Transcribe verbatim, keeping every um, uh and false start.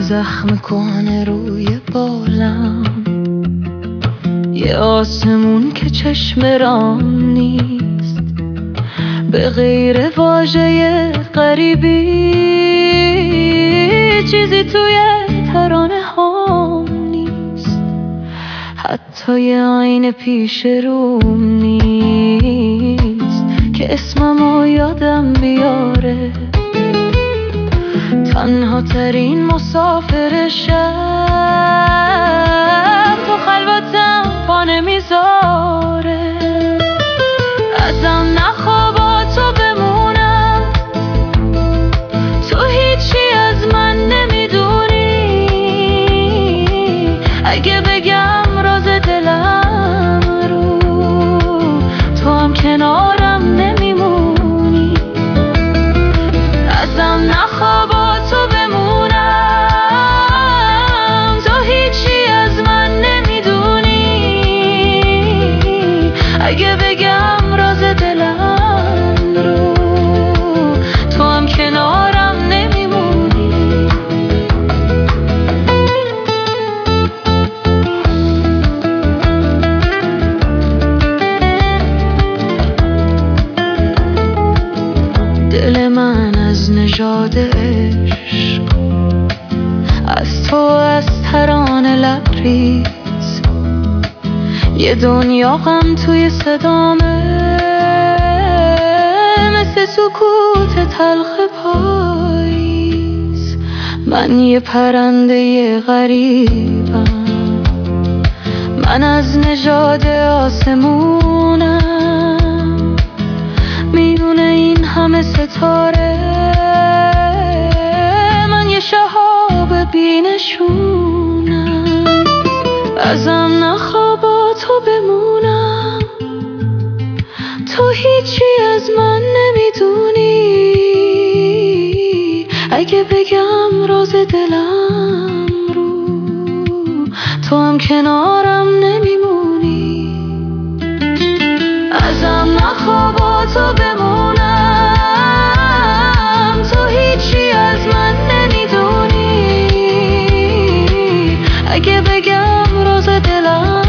زخم کهنه روی بالم، یه آسمون که چشم رام نیست، به غیر واژه غریبی چیزی توی ترانه هام نیست، حتی یه آینه پیش روم نیست که اسممو یادم بیاره. تنها ترین مسافر شب تو خلوتم پا نمیذاره. ازم نخوا با تو بمونم، تو هیچی از من نمیدونی. اگه بگم راز دلم رو، تو هم کنارم نمیمونی. ازم نخوا با تو بمونم، تو هیچی از من نمیدونی. اگه بگم راز دلم رو، تو هم کنارم نمیمونی. دل من از نژاد عشق، از تو از ترانه لبریز، یه دنیا غم توی صدامه، مثل سکوت تلخ پاییز. من یه پرنده غریبم، من از نژاد آسمونم، میونه این همه ستاره من یه شهاب بی‌نشونم. ازم نخوا با تو بمونم، تو هیچی از من نمیدونی. اگه بگم راز دلم رو، تو هم کنارم نمیمونی. ازم نخوا با تو بمونم، تو هیچی از من نمیدونی. اگه بگم راز دلم